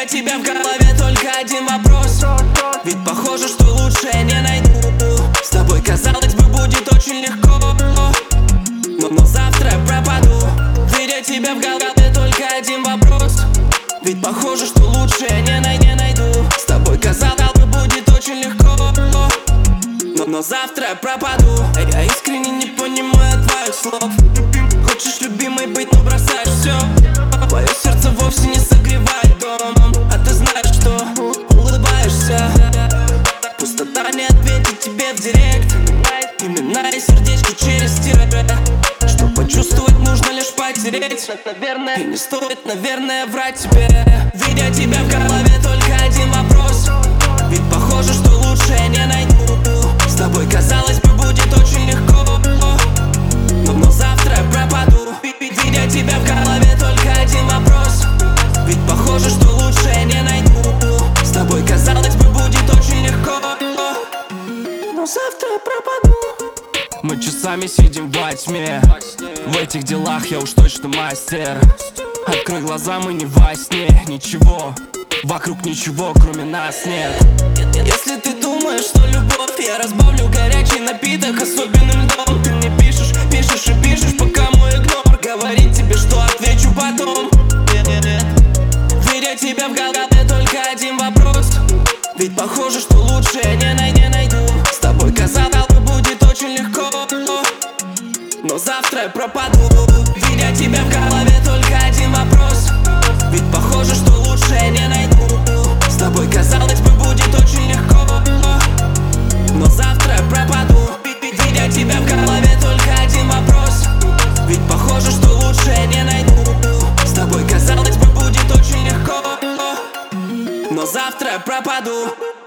тебя в голове только один вопрос. Ведь похоже, что лучше я не найду. С тобой, казалось бы, будет очень легко, но завтра я пропаду. Видя тебя в голове только один вопрос. Ведь похоже, что лучше я не найду. С тобой, казалось бы, будет очень легко, но завтра я пропаду. Я искренне не понимаю твоих слов. Хочешь, любимой, быть, но бросаешь все. Твое сердце вовсе не согревает дом, а ты знаешь, что улыбаешься. Пустота не ответит тебе в директ. Имена и сердечки через тире. Что почувствовать, нужно лишь потереть. И не стоит, наверное, врать тебе. Видя тебя в голове только один вопрос. Ведь похоже, что лучше я не найду. С тобой, казалось бы, будет очень легко, но завтра я пропаду. Видя тебя в голове только один вопрос. Ведь похоже, что лучше я не найду. С тобой, казалось бы, будет очень легко, но завтра я пропаду. Мы часами сидим во тьме. В этих делах я уж точно мастер. Открой глаза, мы не во сне. Ничего, вокруг ничего, кроме нас нет. Если ты думаешь, что любовь, я разбавлю горячий напиток особенным льдом. Ты мне пишешь, пишешь и пишешь, пока мой игнор говорит тебе, что отвечу потом. Видя тебя в голове только один вопрос. Ведь похоже, что лучше я не найду. С тобой, казалось бы, будет очень легко, но завтра я пропаду. Видя тебя в голове только один вопрос. Ведь похоже, что лучше я не найду. С тобой, казалось бы, будет очень легко, но завтра я пропаду. Видя тебя в голове только один вопрос. Ведь похоже, что лучше я не найду. С тобой, казалось бы, будет очень легко, но завтра я пропаду.